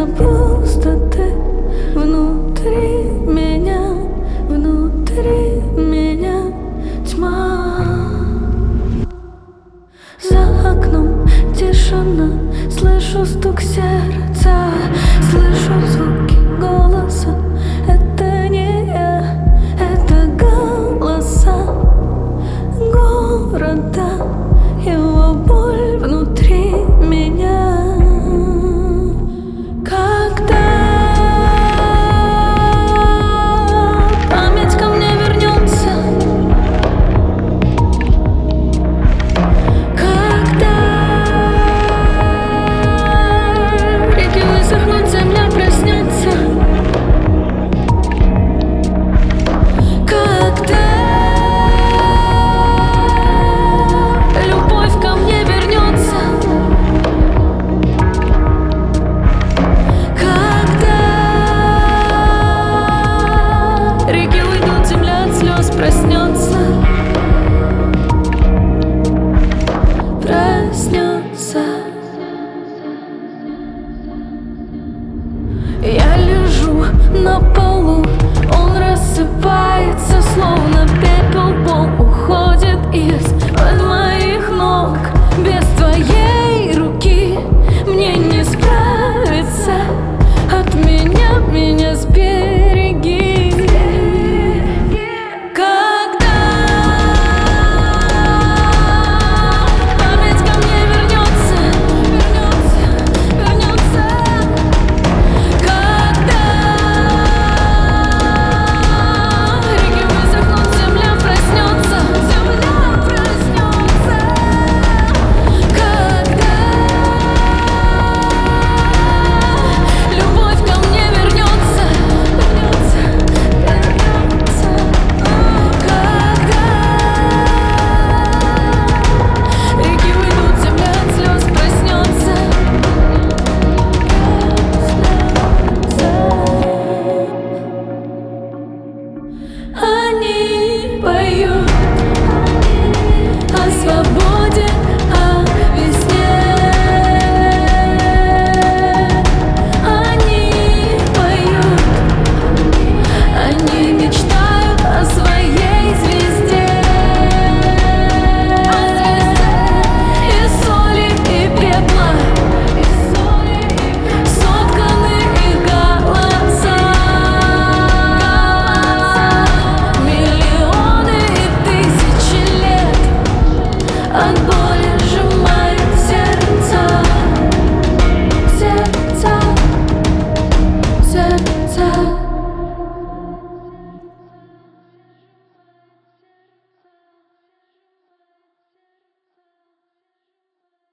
Из-за пустоты внутри меня тьма. За окном тишина, слышу стук сердца, слышу звуки голоса. Это не я, это голоса города, его боль внутри меня. Когда память ко мне вернется, когда реки высохнут, земля проснется, когда любовь ко мне вернется, когда реки уйдут, земля от слез проснется. Я лежу на полу, он рассыпается, словно пепел, пол уходит из-под моих ног без твоей